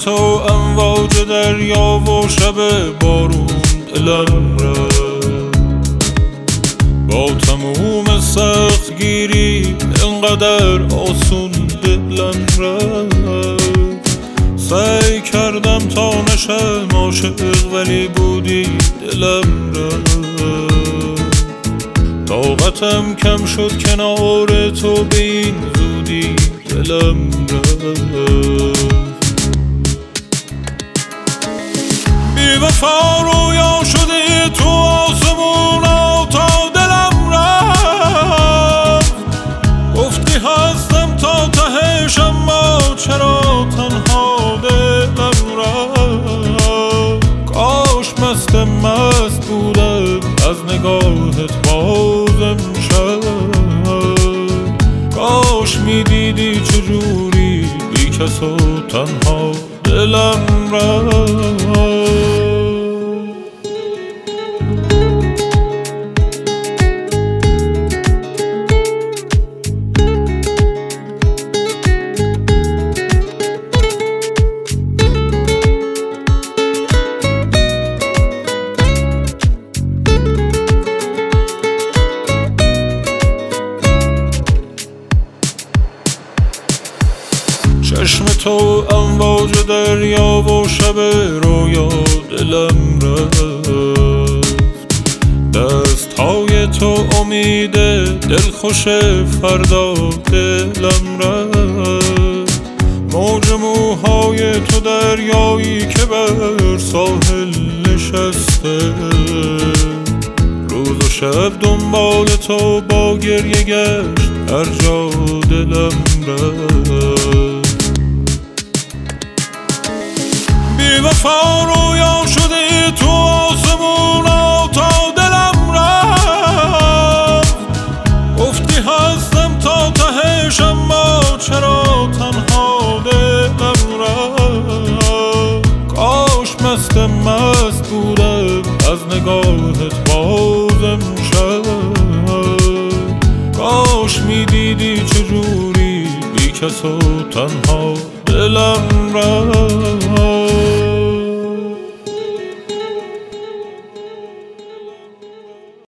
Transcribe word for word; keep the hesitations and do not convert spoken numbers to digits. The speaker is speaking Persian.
تو امواج دریا و شب بارون دلم رفت، با تموم سختگیری انقدر آسون دلم رفت. سعی کردم تا نشم عاشق ولی بودی دلم رفت. طاقتم کم شد کنار تو به این زودی دلم رفت. بی وفا رویا شدی تو آسمونا تا دلم رفت. گفتی هستم تا تهش اما چرا تنها دلم رفت. کاش مست مست بودم از نگاهت بازم شد. کاش میدیدی چجوری بی کس و تنها دلم رفت. چشم تو امواج دریا و شب رویا دلم رفت. دست های تو امید دلخوش فردا دلم رفت. موج موهای تو دریایی که بر ساحل نشسته. روز و شب دنبال تو با گریه گشت هر جا دلم رفت. بی وفا رویا شدی تو آسمونا تا دلم رفت. گفتی هستم تا تهش اما چرا تنها دلم رفت. کاش مست مست بودم از نگاهت بازم شد. کاش میدیدی چجوری بی کس و تنها دلم رفت.